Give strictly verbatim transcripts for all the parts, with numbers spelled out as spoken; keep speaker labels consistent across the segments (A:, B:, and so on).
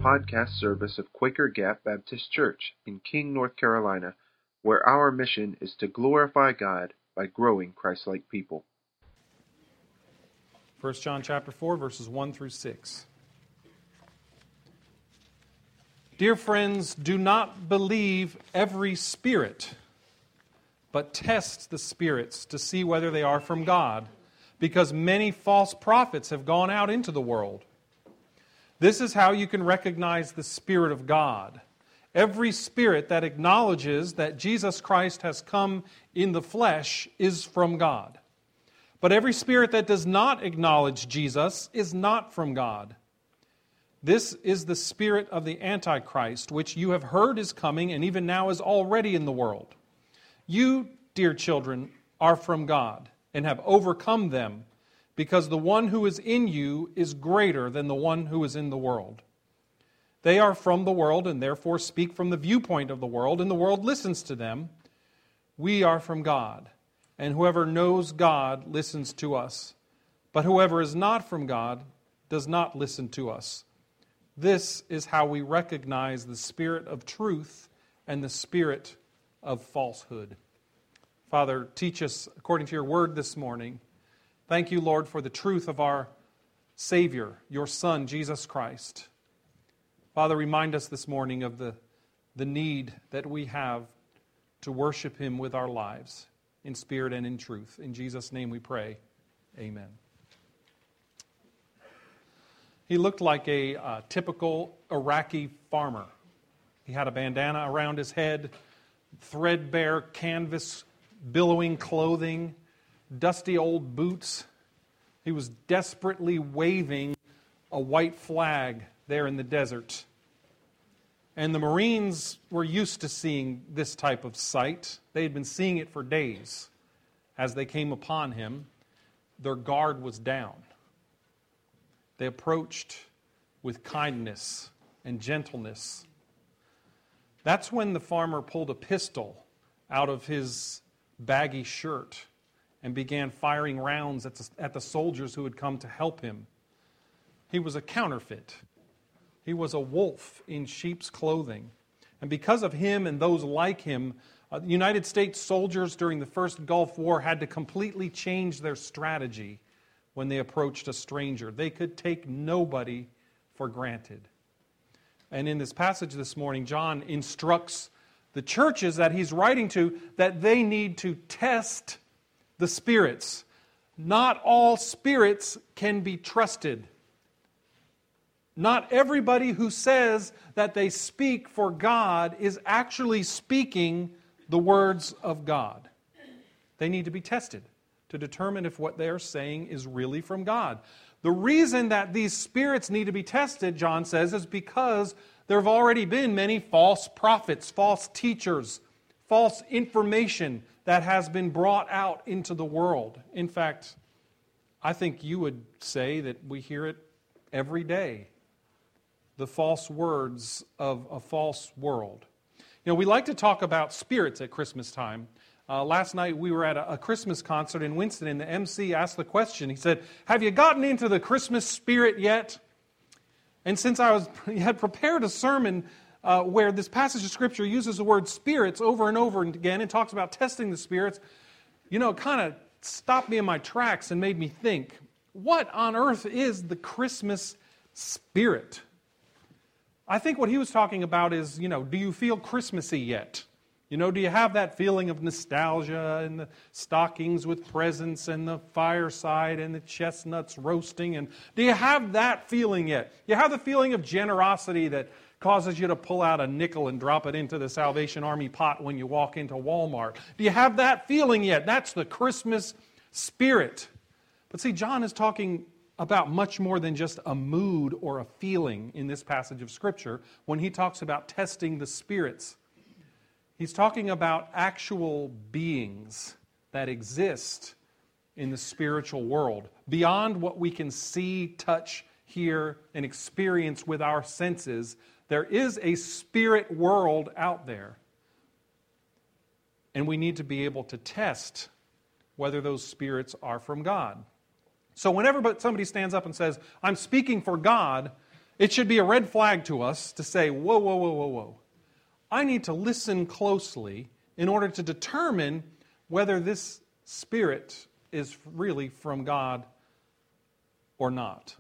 A: podcast service of Quaker Gap Baptist Church in King, North Carolina, where our mission is to glorify God by growing Christ-like people.
B: First John chapter four, verses one through six. Dear friends, do not believe every spirit, but test the spirits to see whether they are from God, because many false prophets have gone out into the world. This is how you can recognize the Spirit of God. Every spirit that acknowledges that Jesus Christ has come in the flesh is from God. But every spirit that does not acknowledge Jesus is not from God. This is the spirit of the Antichrist, which you have heard is coming and even now is already in the world. You, dear children, are from God and have overcome them, because the one who is in you is greater than the one who is in the world. They are from the world and therefore speak from the viewpoint of the world, and the world listens to them. We are from God, and whoever knows God listens to us. But whoever is not from God does not listen to us. This is how we recognize the spirit of truth and the spirit of falsehood. Father, teach us according to your word this morning. Thank you, Lord, for the truth of our Savior, your Son, Jesus Christ. Father, remind us this morning of the, the need that we have to worship Him with our lives, in spirit and in truth. In Jesus' name we pray. Amen. He looked like a uh, typical Iraqi farmer. He had a bandana around his head, threadbare canvas billowing clothing, dusty old boots. He was desperately waving a white flag there in the desert. And the Marines were used to seeing this type of sight. They had been seeing it for days. As they came upon him, their guard was down. They approached with kindness and gentleness. That's when the farmer pulled a pistol out of his baggy shirt and began firing rounds at the, at the soldiers who had come to help him. He was a counterfeit. He was a wolf in sheep's clothing. And because of him and those like him, uh, United States soldiers during the First Gulf War had to completely change their strategy when they approached a stranger. They could take nobody for granted. And in this passage this morning, John instructs the churches that he's writing to that they need to test the spirits. Not all spirits can be trusted. Not everybody who says that they speak for God is actually speaking the words of God. They need to be tested to determine if what they're saying is really from God. The reason that these spirits need to be tested, John says, is because there have already been many false prophets, false teachers, false information that has been brought out into the world. In fact, I think you would say that we hear it every day. The false words of a false world. You know, we like to talk about spirits at Christmas time. Uh, last night we were at a, a Christmas concert in Winston, and the M C asked the question. He said, "Have you gotten into the Christmas spirit yet?" And since I was had prepared a sermon uh, where this passage of Scripture uses the word spirits over and over again and talks about testing the spirits, you know, it kind of stopped me in my tracks and made me think, what on earth is the Christmas spirit? I think what he was talking about is, you know, do you feel Christmassy yet? You know, do you have that feeling of nostalgia and the stockings with presents and the fireside and the chestnuts roasting? And do you have that feeling yet? You have the feeling of generosity that causes you to pull out a nickel and drop it into the Salvation Army pot when you walk into Walmart? Do you have that feeling yet? That's the Christmas spirit. But see, John is talking about much more than just a mood or a feeling in this passage of Scripture when he talks about testing the spirits. He's talking about actual beings that exist in the spiritual world, beyond what we can see, touch, hear, and experience with our senses. There is a spirit world out there. And we need to be able to test whether those spirits are from God. So whenever somebody stands up and says, "I'm speaking for God," It should be a red flag to us to say, whoa, whoa, whoa, whoa, whoa. I need to listen closely in order to determine whether this spirit is really from God or not.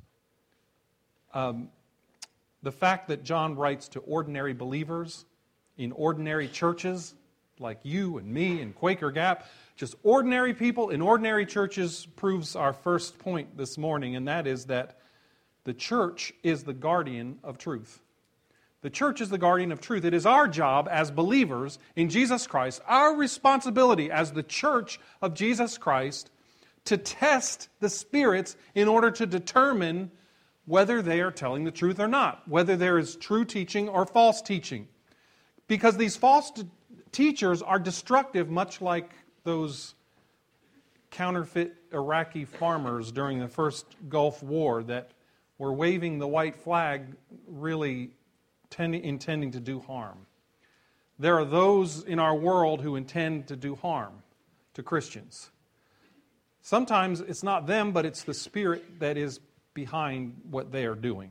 B: Um, the fact that John writes to ordinary believers in ordinary churches, like you and me and Quaker Gap, just ordinary people in ordinary churches, proves our first point this morning, and that is that the church is the guardian of truth. The church is the guardian of truth. It is our job as believers in Jesus Christ, our responsibility as the church of Jesus Christ, to test the spirits in order to determine whether they are telling the truth or not, whether there is true teaching or false teaching. Because these false t- teachers are destructive, much like those counterfeit Iraqi farmers during the first Gulf War that were waving the white flag, really tend- intending to do harm. There are those in our world who intend to do harm to Christians. Sometimes it's not them, but it's the spirit that is behind what they are doing.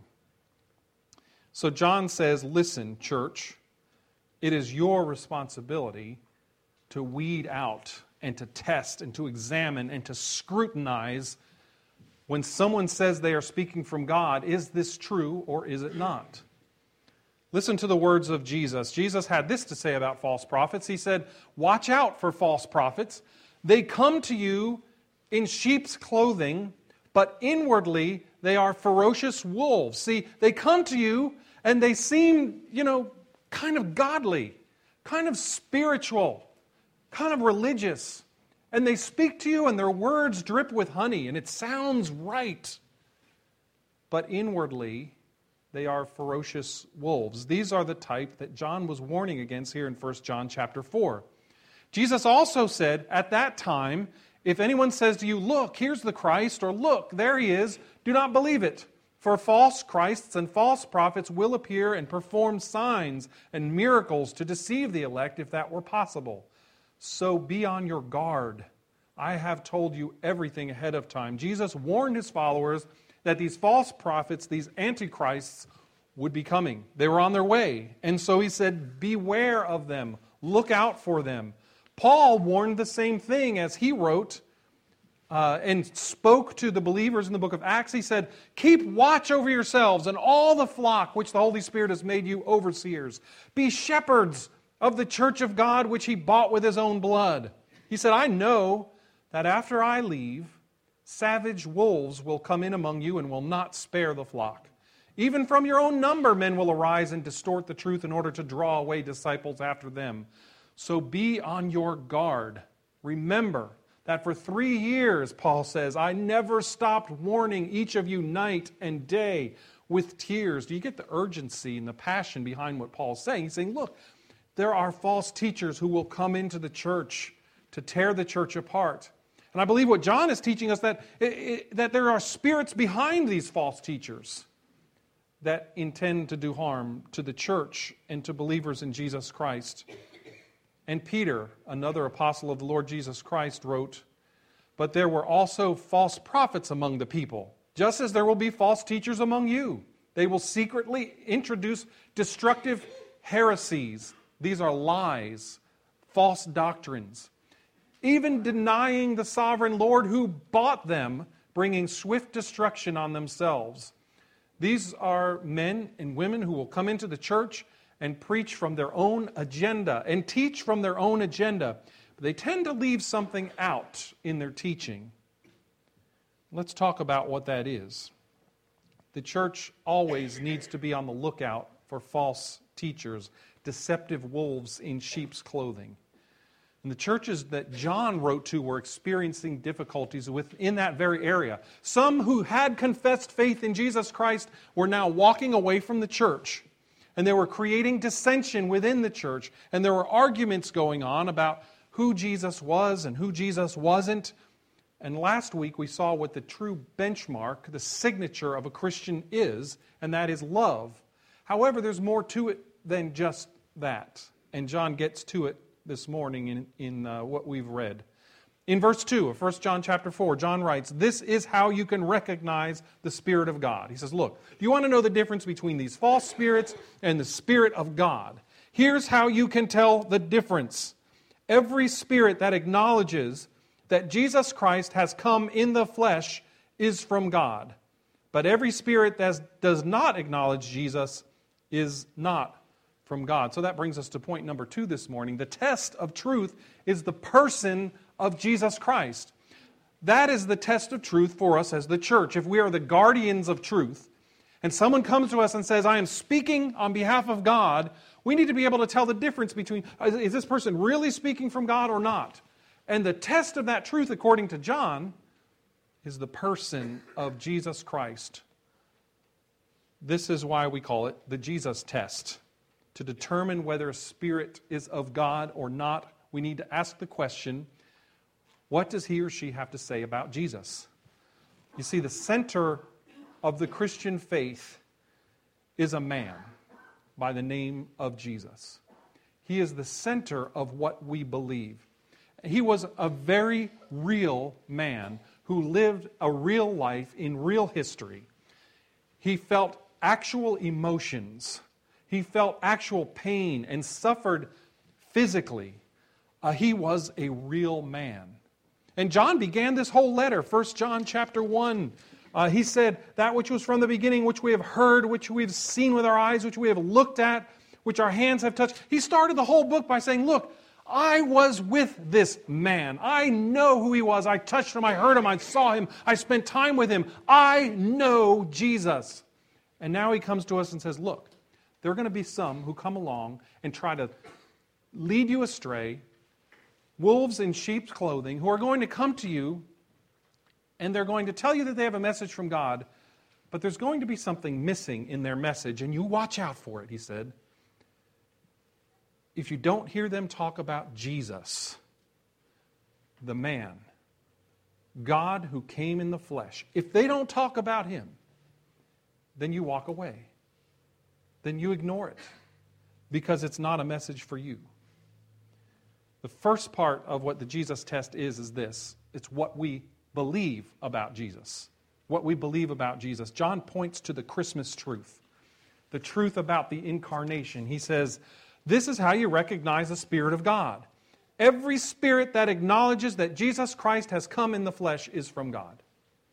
B: So John says, listen, church, it is your responsibility to weed out and to test and to examine and to scrutinize when someone says they are speaking from God. Is this true or is it not? Listen to the words of Jesus. Jesus had this to say about false prophets. He said, watch out for false prophets. They come to you in sheep's clothing, but inwardly they are ferocious wolves. See, they come to you and they seem, you know, kind of godly, kind of spiritual, kind of religious. And they speak to you and their words drip with honey and it sounds right. But inwardly, they are ferocious wolves. These are the type that John was warning against here in First John chapter four. Jesus also said at that time, if anyone says to you, look, here's the Christ, or look, there he is, do not believe it. For false Christs and false prophets will appear and perform signs and miracles to deceive the elect, if that were possible. So be on your guard. I have told you everything ahead of time. Jesus warned his followers that these false prophets, these antichrists, would be coming. They were on their way. And so he said, beware of them. Look out for them. Paul warned the same thing as he wrote uh, and spoke to the believers in the book of Acts. He said, keep watch over yourselves and all the flock which the Holy Spirit has made you overseers. Be shepherds of the church of God which he bought with his own blood. He said, I know that after I leave, savage wolves will come in among you and will not spare the flock. Even from your own number men will arise and distort the truth in order to draw away disciples after them. So be on your guard. Remember that for three years, Paul says, I never stopped warning each of you night and day with tears. Do you get the urgency and the passion behind what Paul's saying? He's saying, look, there are false teachers who will come into the church to tear the church apart. And I believe what John is teaching us, that, that there are spirits behind these false teachers that intend to do harm to the church and to believers in Jesus Christ. And Peter, another apostle of the Lord Jesus Christ, wrote, but there were also false prophets among the people, just as there will be false teachers among you. They will secretly introduce destructive heresies. These are lies, false doctrines, even denying the sovereign Lord who bought them, bringing swift destruction on themselves. These are men and women who will come into the church and preach from their own agenda and teach from their own agenda. But they tend to leave something out in their teaching. Let's talk about what that is. The church always needs to be on the lookout for false teachers, deceptive wolves in sheep's clothing. And the churches that John wrote to were experiencing difficulties within that very area. Some who had confessed faith in Jesus Christ were now walking away from the church. And they were creating dissension within the church. And there were arguments going on about who Jesus was and who Jesus wasn't. And last week we saw what the true benchmark, the signature of a Christian is, and that is love. However, there's more to it than just that. And John gets to it this morning in, in uh, what we've read. In verse two of First John chapter four, John writes, "This is how you can recognize the Spirit of God." He says, look, do you want to know the difference between these false spirits and the Spirit of God? Here's how you can tell the difference. Every spirit that acknowledges that Jesus Christ has come in the flesh is from God. But every spirit that does not acknowledge Jesus is not from God. So that brings us to point number two this morning. The test of truth is the person of Jesus Christ. That is the test of truth for us as the church. If we are the guardians of truth, and someone comes to us and says, I am speaking on behalf of God, we need to be able to tell the difference between, is this person really speaking from God or not? And the test of that truth, according to John, is the person of Jesus Christ. This is why we call it the Jesus test. To determine whether a spirit is of God or not, we need to ask the question, what does he or she have to say about Jesus? You see, the center of the Christian faith is a man by the name of Jesus. He is the center of what we believe. He was a very real man who lived a real life in real history. He felt actual emotions. He felt actual pain and suffered physically. Uh, he was a real man. And John began this whole letter, First John chapter one. Uh, he said, that which was from the beginning, which we have heard, which we have seen with our eyes, which we have looked at, which our hands have touched. He started the whole book by saying, look, I was with this man. I know who he was. I touched him. I heard him. I saw him. I spent time with him. I know Jesus. And now he comes to us and says, look, there are going to be some who come along and try to lead you astray, wolves in sheep's clothing, who are going to come to you and they're going to tell you that they have a message from God, but there's going to be something missing in their message, and you watch out for it, he said. If you don't hear them talk about Jesus, the man, God who came in the flesh, if they don't talk about him, then you walk away. Then you ignore it because it's not a message for you. The first part of what the Jesus test is, is this. It's what we believe about Jesus. What we believe about Jesus. John points to the Christmas truth. The truth about the incarnation. He says, this is how you recognize the Spirit of God. Every spirit that acknowledges that Jesus Christ has come in the flesh is from God.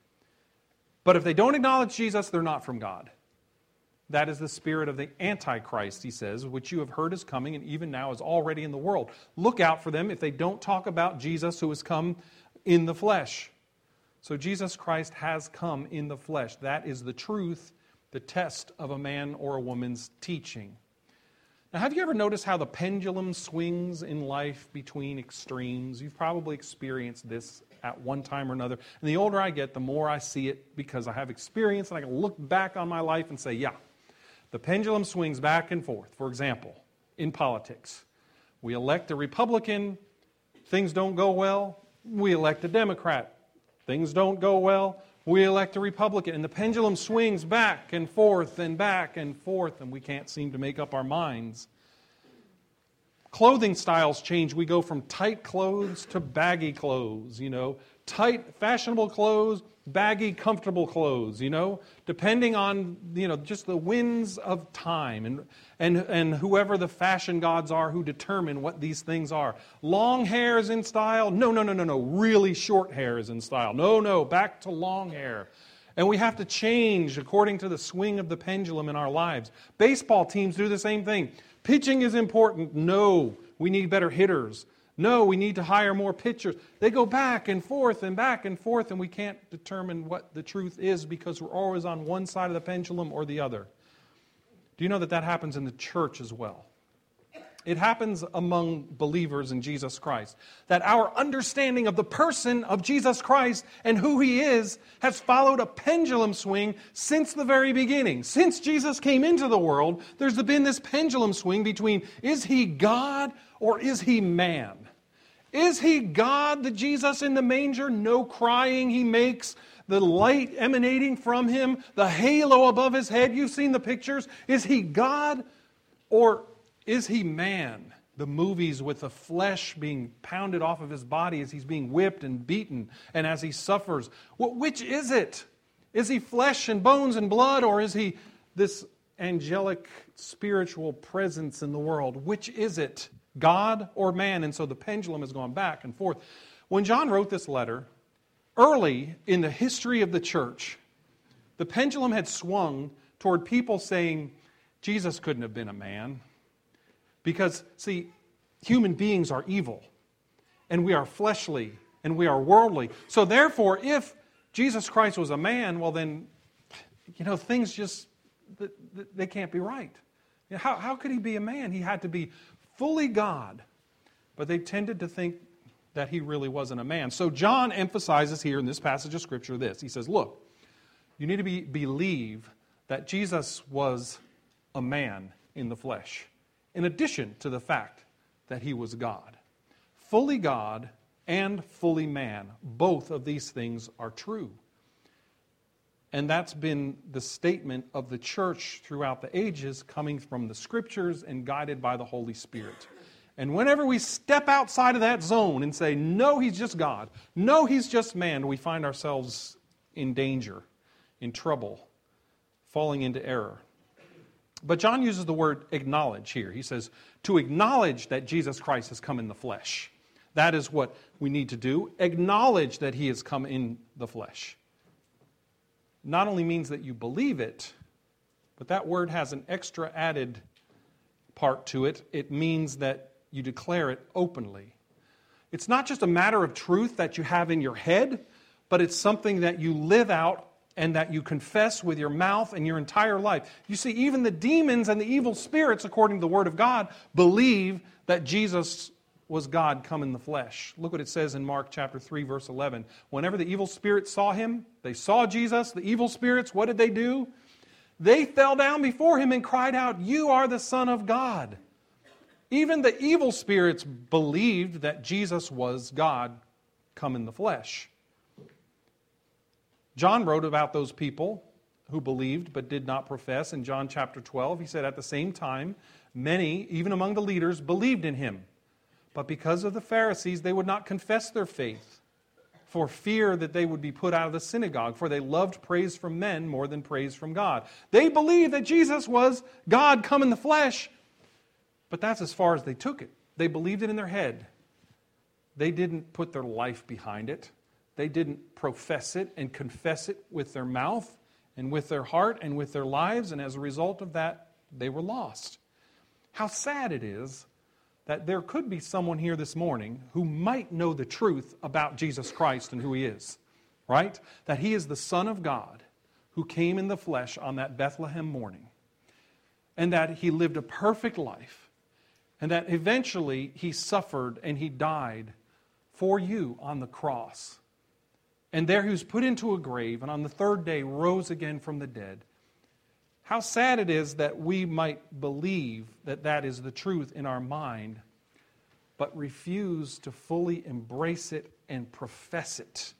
B: But if they don't acknowledge Jesus, they're not from God. That is the spirit of the Antichrist, he says, which you have heard is coming and even now is already in the world. Look out for them if they don't talk about Jesus who has come in the flesh. So Jesus Christ has come in the flesh. That is the truth, the test of a man or a woman's teaching. Now, have you ever noticed how the pendulum swings in life between extremes? You've probably experienced this at one time or another. And the older I get, the more I see it because I have experience and I can look back on my life and say, yeah, the pendulum swings back and forth. For example, in politics, we elect a Republican, things don't go well. We elect a Democrat, things don't go well. We elect a Republican, and the pendulum swings back and forth and back and forth, and we can't seem to make up our minds. Clothing styles change. We go from tight clothes to baggy clothes, you know. Tight, fashionable clothes, baggy, comfortable clothes, you know. Depending on, you know, just the winds of time and, and, and whoever the fashion gods are who determine what these things are. Long hair is in style. No, no, no, no, no. Really short hair is in style. No, no, back to long hair. And we have to change according to the swing of the pendulum in our lives. Baseball teams do the same thing. Pitching is important. No, we need better hitters. No, we need to hire more pitchers. They go back and forth and back and forth, and we can't determine what the truth is because we're always on one side of the pendulum or the other. Do you know that that happens in the church as well? It happens among believers in Jesus Christ. That our understanding of the person of Jesus Christ and who He is has followed a pendulum swing since the very beginning. Since Jesus came into the world, there's been this pendulum swing between, is He God or is He man? Is He God, the Jesus in the manger? No crying He makes, the light emanating from Him, the halo above His head. You've seen the pictures. Is He God or is He man? the movies with the flesh being pounded off of his body as he's being whipped and beaten and as he suffers. Well, which is it? Is he flesh and bones and blood, or is he this angelic spiritual presence in the world? Which is it? God or man? And so the pendulum has gone back and forth. When John wrote this letter, early in the history of the church, the pendulum had swung toward people saying, Jesus couldn't have been a man. Because, see, human beings are evil, and we are fleshly, and we are worldly. So therefore, if Jesus Christ was a man, well then, you know, things just, they can't be right. How, how could he be a man? He had to be fully God. But they tended to think that he really wasn't a man. So John emphasizes here in this passage of Scripture this. He says, look, you need to be, believe that Jesus was a man in the flesh, in addition to the fact that he was God. Fully God and fully man. Both of these things are true. And that's been the statement of the church throughout the ages, coming from the Scriptures and guided by the Holy Spirit. And whenever we step outside of that zone and say, no, he's just God, no, he's just man, we find ourselves in danger, in trouble, falling into error. But John uses the word acknowledge here. He says, to acknowledge that Jesus Christ has come in the flesh. That is what we need to do. Acknowledge that he has come in the flesh. Not only means that you believe it, but that word has an extra added part to it. It means that you declare it openly. It's not just a matter of truth that you have in your head, but it's something that you live out and that you confess with your mouth and your entire life. You see, even the demons and the evil spirits, according to the Word of God, believe that Jesus was God come in the flesh. Look what it says in Mark chapter three, verse eleven. Whenever the evil spirits saw him, they saw Jesus, the evil spirits, what did they do? They fell down before him and cried out, you are the Son of God. Even the evil spirits believed that Jesus was God come in the flesh. John wrote about those people who believed but did not profess. In John chapter twelve, he said, at the same time, many, even among the leaders, believed in him. But because of the Pharisees, they would not confess their faith for fear that they would be put out of the synagogue, for they loved praise from men more than praise from God. They believed that Jesus was God come in the flesh, but that's as far as they took it. They believed it in their head. They didn't put their life behind it. They didn't profess it and confess it with their mouth and with their heart and with their lives, and as a result of that, they were lost. How sad it is that there could be someone here this morning who might know the truth about Jesus Christ and who he is, right? That he is the Son of God who came in the flesh on that Bethlehem morning, and that he lived a perfect life, and that eventually he suffered and he died for you on the cross. And there he was put into a grave, and on the third day rose again from the dead. How sad it is that we might believe that that is the truth in our mind, but refuse to fully embrace it and profess it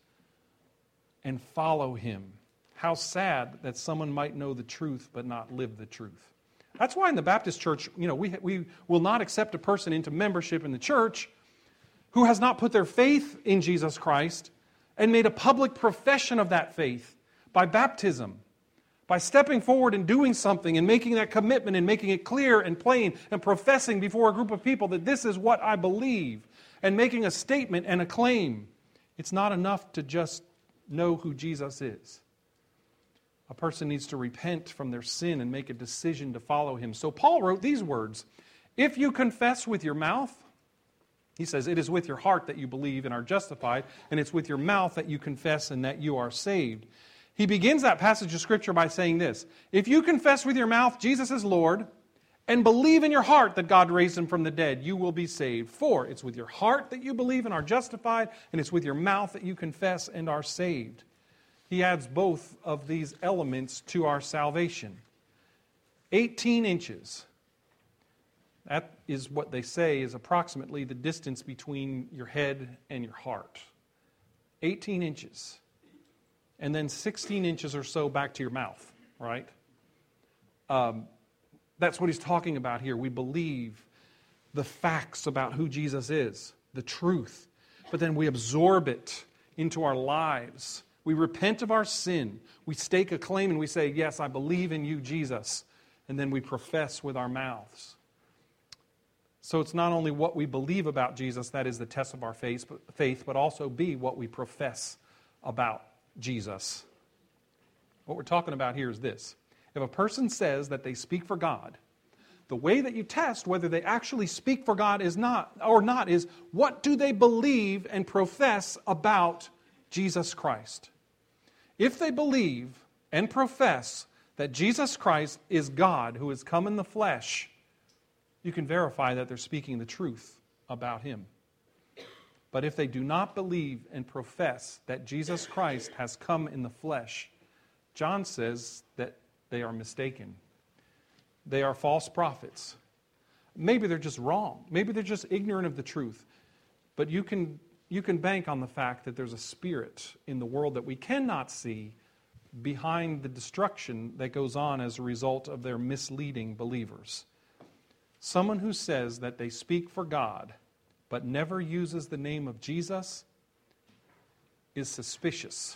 B: and follow him. How sad that someone might know the truth but not live the truth. That's why in the Baptist church, you know, we, we will not accept a person into membership in the church who has not put their faith in Jesus Christ and made a public profession of that faith by baptism, by stepping forward and doing something and making that commitment and making it clear and plain and professing before a group of people that this is what I believe and making a statement and a claim. It's not enough to just know who Jesus is. A person needs to repent from their sin and make a decision to follow him. So Paul wrote these words, if you confess with your mouth, he says, it is with your heart that you believe and are justified, and it's with your mouth that you confess and that you are saved. He begins that passage of Scripture by saying this, if you confess with your mouth Jesus is Lord, and believe in your heart that God raised him from the dead, you will be saved. For it's with your heart that you believe and are justified, and it's with your mouth that you confess and are saved. He adds both of these elements to our salvation. eighteen inches. That is what they say is approximately the distance between your head and your heart. eighteen inches. And then sixteen inches or so back to your mouth, right? Um, that's what he's talking about here. We believe the facts about who Jesus is, the truth, but then we absorb it into our lives. We repent of our sin. We stake a claim and we say, yes, I believe in you, Jesus. And then we profess with our mouths. So it's not only what we believe about Jesus that is the test of our faith, but also be what we profess about Jesus. What we're talking about here is this. If a person says that they speak for God, the way that you test whether they actually speak for God is not or not is what do they believe and profess about Jesus Christ. If they believe and profess that Jesus Christ is God who has come in the flesh, you can verify that they're speaking the truth about Him. But if they do not believe and profess that Jesus Christ has come in the flesh, John says that they are mistaken. They are false prophets. Maybe they're just wrong. Maybe they're just ignorant of the truth. But you can, you can bank on the fact that there's a spirit in the world that we cannot see behind the destruction that goes on as a result of their misleading believers. Someone who says that they speak for God but never uses the name of Jesus is suspicious.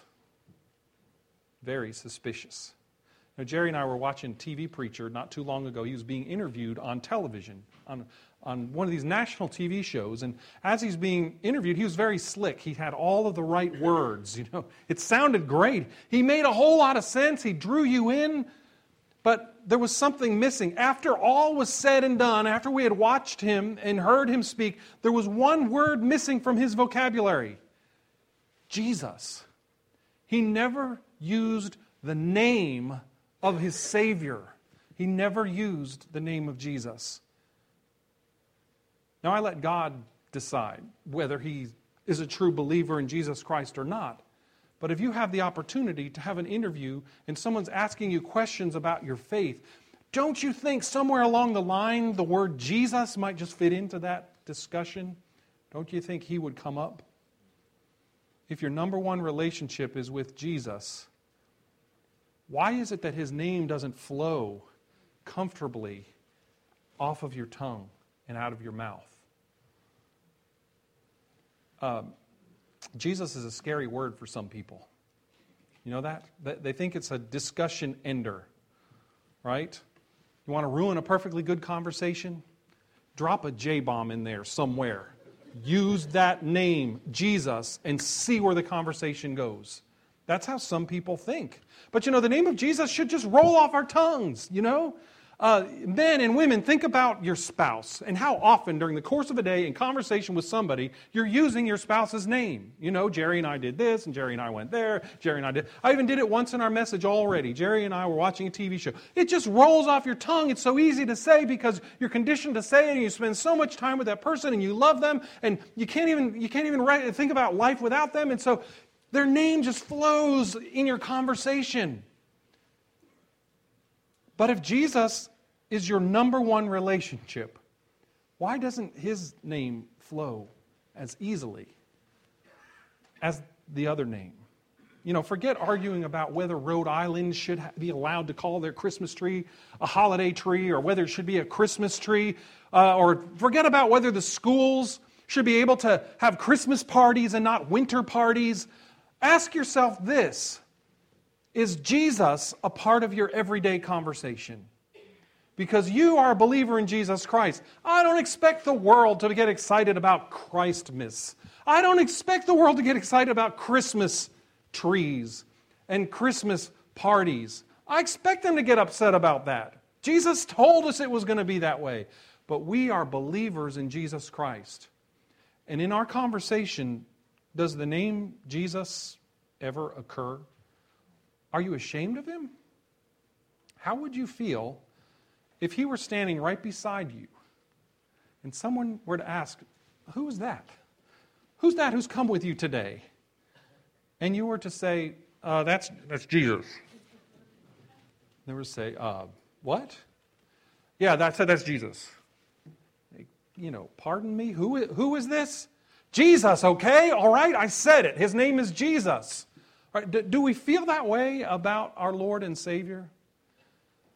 B: Very suspicious. Now, Jerry and I were watching T V Preacher not too long ago. He was being interviewed on television, on, on one of these national T V shows. And as he's being interviewed, he was very slick. He had all of the right words. You know, it sounded great. He made a whole lot of sense. He drew you in. But there was something missing. After all was said and done, after we had watched him and heard him speak, there was one word missing from his vocabulary. Jesus. He never used the name of his Savior. He never used the name of Jesus. Now I let God decide whether he is a true believer in Jesus Christ or not. But if you have the opportunity to have an interview and someone's asking you questions about your faith, don't you think somewhere along the line the word Jesus might just fit into that discussion? Don't you think he would come up? If your number one relationship is with Jesus, why is it that his name doesn't flow comfortably off of your tongue and out of your mouth? Um, Jesus is a scary word for some people. You know that? They think it's a discussion ender, right? You want to ruin a perfectly good conversation? Drop a J-bomb in there somewhere. Use that name, Jesus, and see where the conversation goes. That's how some people think. But you know, the name of Jesus should just roll off our tongues, you know? Uh, men and women, think about your spouse and how often during the course of a day in conversation with somebody, you're using your spouse's name. You know, Jerry and I did this, and Jerry and I went there, Jerry and I did. I even did it once in our message already. Jerry and I were watching a T V show. It just rolls off your tongue. It's so easy to say because you're conditioned to say it, and you spend so much time with that person, and you love them, and you can't even you can't even write, think about life without them, and so their name just flows in your conversation. But if Jesus is your number one relationship, why doesn't his name flow as easily as the other name? You know, forget arguing about whether Rhode Island should be allowed to call their Christmas tree a holiday tree or whether it should be a Christmas tree, uh, or forget about whether the schools should be able to have Christmas parties and not winter parties. Ask yourself this: is Jesus a part of your everyday conversation? Because you are a believer in Jesus Christ. I don't expect the world to get excited about Christmas. I don't expect the world to get excited about Christmas trees and Christmas parties. I expect them to get upset about that. Jesus told us it was going to be that way. But we are believers in Jesus Christ. And in our conversation, does the name Jesus ever occur? Are you ashamed of him? How would you feel if he were standing right beside you and someone were to ask, who is that? Who's that who's come with you today? And you were to say, uh, that's, that's Jesus. They were to say, uh, what? Yeah, that's, that's Jesus. You know, pardon me, who, who is this? Jesus, okay, all right, I said it. His name is Jesus. All right, do, do we feel that way about our Lord and Savior?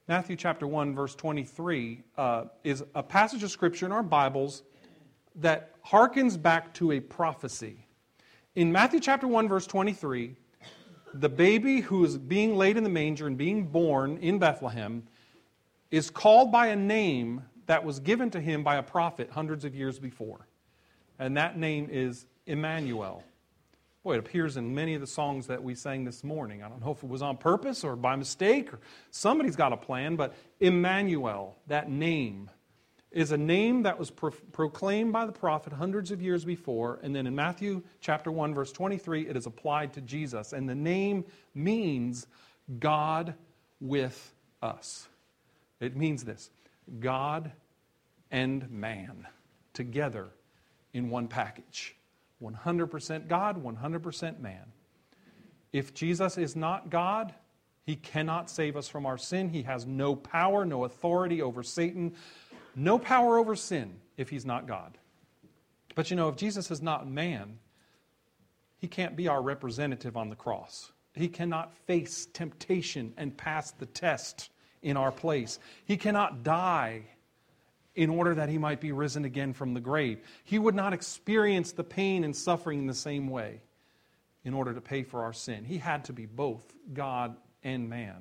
B: Matthew chapter one, verse twenty-three uh, is a passage of Scripture in our Bibles that harkens back to a prophecy. In Matthew chapter one, verse twenty-three, the baby who is being laid in the manger and being born in Bethlehem is called by a name that was given to him by a prophet hundreds of years before. And that name is Emmanuel. Boy, it appears in many of the songs that we sang this morning. I don't know if it was on purpose or by mistake, or somebody's got a plan, but Emmanuel, that name, is a name that was pro- proclaimed by the prophet hundreds of years before, and then in Matthew chapter one, verse twenty-three, it is applied to Jesus. And the name means God with us. It means this: God and man together in one package. one hundred percent God, one hundred percent man. If Jesus is not God, He cannot save us from our sin. He has no power, no authority over Satan, no power over sin if He's not God. But you know, if Jesus is not man, He can't be our representative on the cross. He cannot face temptation and pass the test in our place. He cannot die in order that He might be risen again from the grave. He would not experience the pain and suffering in the same way in order to pay for our sin. He had to be both God and man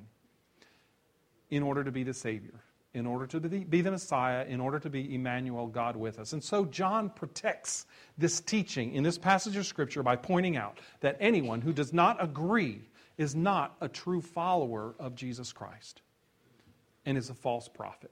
B: in order to be the Savior, in order to be the Messiah, in order to be Emmanuel, God with us. And so John protects this teaching in this passage of Scripture by pointing out that anyone who does not agree is not a true follower of Jesus Christ and is a false prophet.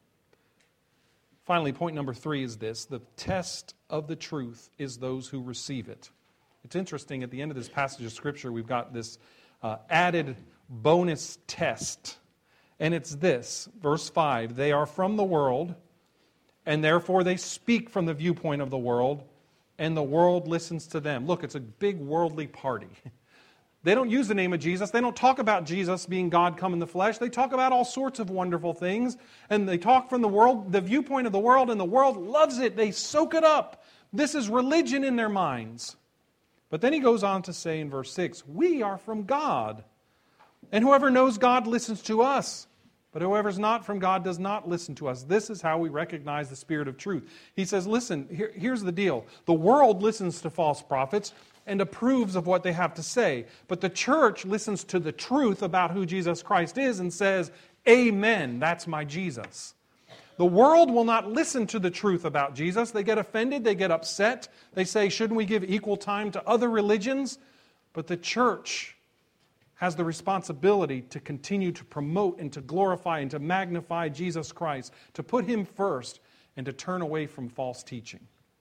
B: Finally, point number three is this: the test of the truth is those who receive it. It's interesting, at the end of this passage of Scripture, we've got this uh, added bonus test. And it's this, verse five, they are from the world, and therefore they speak from the viewpoint of the world, and the world listens to them. Look, it's a big worldly party. They don't use the name of Jesus. They don't talk about Jesus being God come in the flesh. They talk about all sorts of wonderful things. And they talk from the world, the viewpoint of the world, and the world loves it. They soak it up. This is religion in their minds. But then he goes on to say in verse six, we are from God. And whoever knows God listens to us. But whoever's not from God does not listen to us. This is how we recognize the spirit of truth. He says, listen, here, here's the deal. The world listens to false prophets and approves of what they have to say. But the church listens to the truth about who Jesus Christ is and says, amen, that's my Jesus. The world will not listen to the truth about Jesus. They get offended, they get upset. They say, shouldn't we give equal time to other religions? But the church has the responsibility to continue to promote and to glorify and to magnify Jesus Christ, to put Him first and to turn away from false teaching.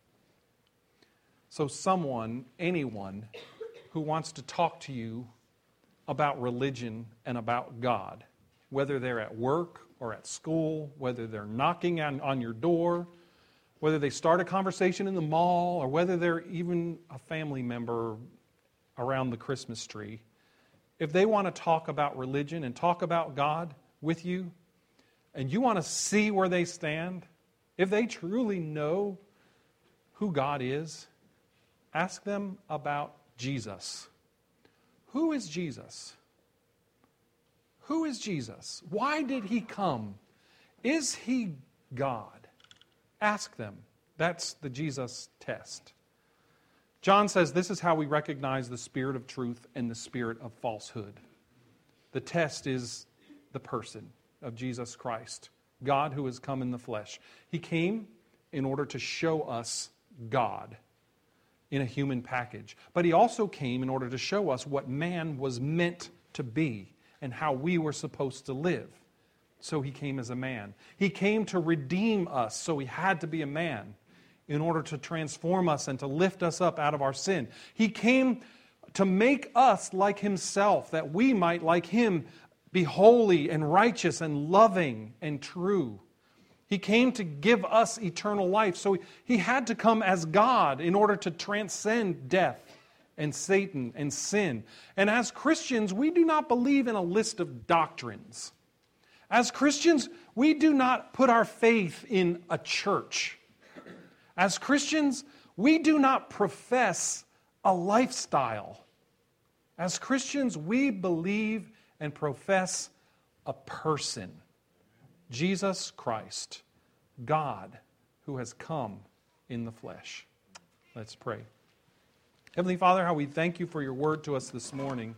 B: So someone, anyone, who wants to talk to you about religion and about God, whether they're at work or at school, whether they're knocking on, on your door, whether they start a conversation in the mall, or whether they're even a family member around the Christmas tree, if they want to talk about religion and talk about God with you, and you want to see where they stand, if they truly know who God is, ask them about Jesus. Who is Jesus? Who is Jesus? Why did He come? Is He God? Ask them. That's the Jesus test. John says this is how we recognize the spirit of truth and the spirit of falsehood. The test is the person of Jesus Christ, God who has come in the flesh. He came in order to show us God in a human package. But He also came in order to show us what man was meant to be and how we were supposed to live. So He came as a man. He came to redeem us, so He had to be a man in order to transform us and to lift us up out of our sin. He came to make us like Himself, that we might, like Him, be holy and righteous and loving and true. He came to give us eternal life. So He had to come as God in order to transcend death and Satan and sin. And as Christians, we do not believe in a list of doctrines. As Christians, we do not put our faith in a church. As Christians, we do not profess a lifestyle. As Christians, we believe and profess a person. Jesus Christ, God, who has come in the flesh. Let's pray. Heavenly Father, how we thank you for your word to us this morning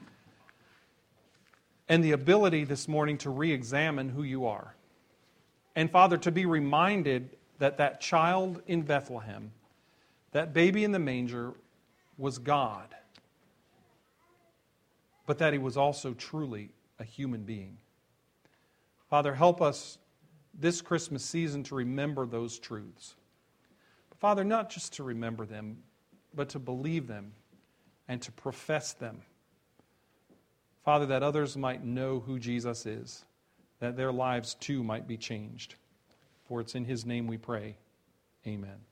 B: and the ability this morning to re-examine who you are. And Father, to be reminded that that child in Bethlehem, that baby in the manger, was God, but that he was also truly a human being. Father, help us this Christmas season to remember those truths. Father, not just to remember them, but to believe them and to profess them. Father, that others might know who Jesus is, that their lives too might be changed. For it's in his name we pray. Amen.